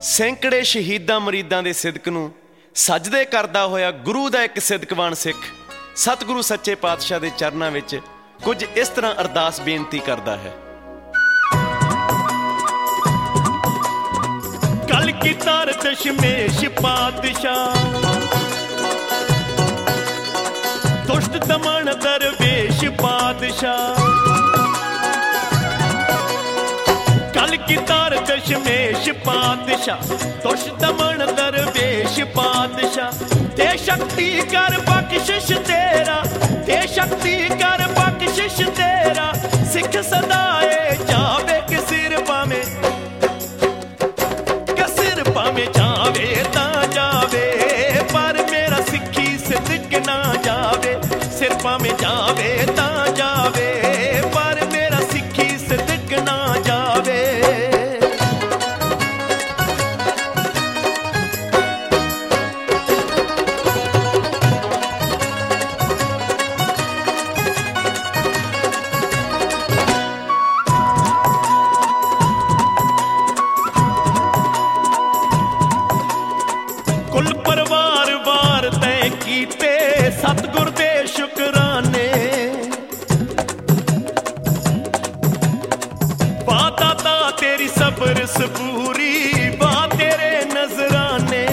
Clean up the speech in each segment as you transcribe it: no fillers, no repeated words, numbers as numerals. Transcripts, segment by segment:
सैकड़े शहीदां मरीदां दे सिदक नूं सजदे करदा होया गुरु दा एक सिदकवान सिख सतगुरु सच्चे पातशाह दे चरनां विच कुछ इस तरह अरदास बेनती करदा है। कल की तार दशमेश पातशाह दुष्ट दमन दरवेश पातशाह, कल की तार दशमेश पातशाह दुष्ट दमन दरवेश पातशाह, दे शक्ति कर बख्शिश तेरा, दे शक्ति कर बख्शिश तेरा, सिख सदाए जावे के सिर पावे, के सिर पावे जावे ता जावे, पर मेरा सिखी सिदक ना जावे, सिर पावे जावे ता जावे, पर मेरा सिखी सिदक ना जावे। कुल परिवार वार तय कीते सतगुर दे शुकराने, बाता तेरी सबर सबूरी बा तेरे नजराने,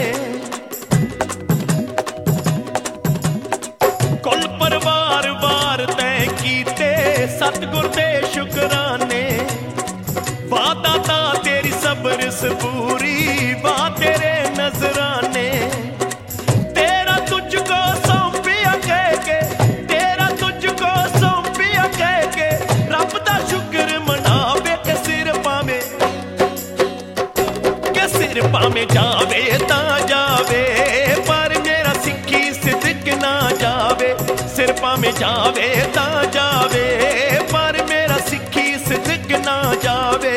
कुल परिवार वार तय कीते सतगुर दे शुकराने, बाता तेरी सबर सबूरी बा तेरे नजराने, तेरा तुझको सौंपिया कह के, तेरा तुझको सौंपिया कह के, रब दा शुक्र मनावे के सिर पावे, के सिर पावे जावे ता जावे, पर मेरा सिखी सिदक ना जावे, सिर पावे जावे ता जावे, पर मेरा सिखी सिदक ना जावे।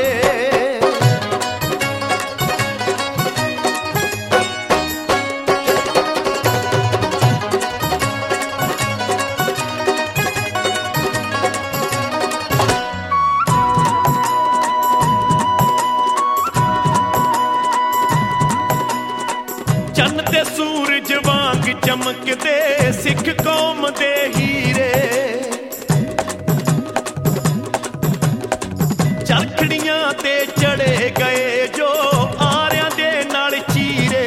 चन्न ते सूरज वांग चमकदे सिख कौम दे हीरे, चरखड़ियां ते चढ़े गए जो आरियां दे नाल चीरे,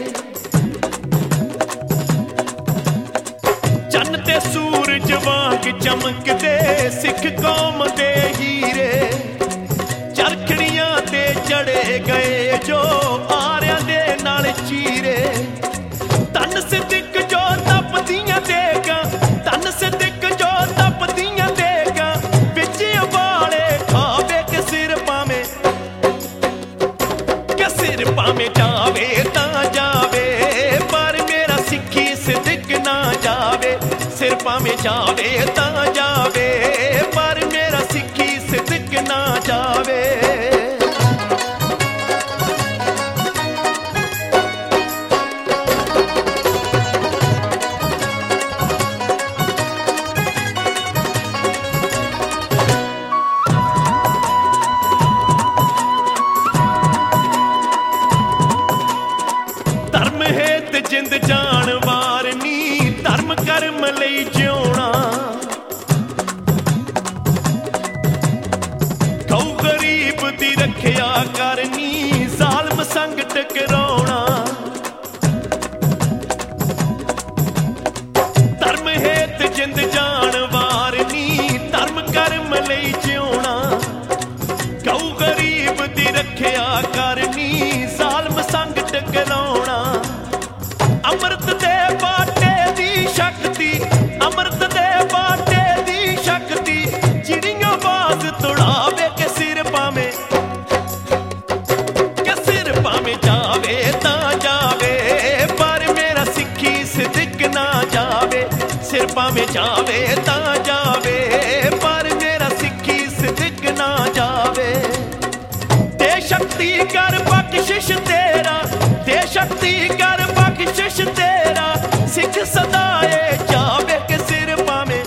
चन्न ते सूरज वांग चमकदे सिख कौम दे हीरे, चरखड़ियां ते चढ़े गए जो आरियां दे नाल चीरे, तन सिदक जो तपदियां देगा, तन सिदक जो तपदियां देगा, बिच वाले खावे के सिर पावे, के सिर पावे जावे ता जावे, पर मेरा सिखी सिदक ना जावे, सिर पावे जावे ता जावे, पर मेरा सिखी सिदक ना जावे। धर्म हेत जिंद जान वारनी, धर्म कर्म लई जिउणा, गौ गरीब दी रखिया करनी, जालम संग टकराउणा, धर्म हेत जिंद जान वारनी, धर्म कर्म लई जिउणा, गौ गरीब दी रखिया करनी, जालम संग टकराउणा, अमृत दे बाटे दी शक्ति, अमृत दे बाटे दी शक्ति, चिड़ियों बाज तुड़ावे के सिर पावे, के सिर पावे जावे ता जावे, पर मेरा सिखी सिदक ना जावे, सिर पावे जावे ता जावे, पर मेरा सिखी सिदक ना जावे। दे शक्ति कर बख्शिश तेरा, दे शक्ति कर बख्शिश तेरा, सिख सदाए जावे के सिर पावे,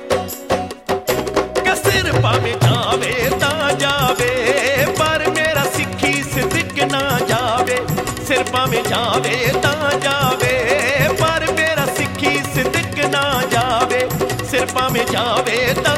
के सिर पावे जावे ता जावे, पर मेरा सिखी सिदक ना जावे, सिर भावें जावे तां जावे पर मेरा सिक्खी सिदक ना जावे सिर भावें जावे तां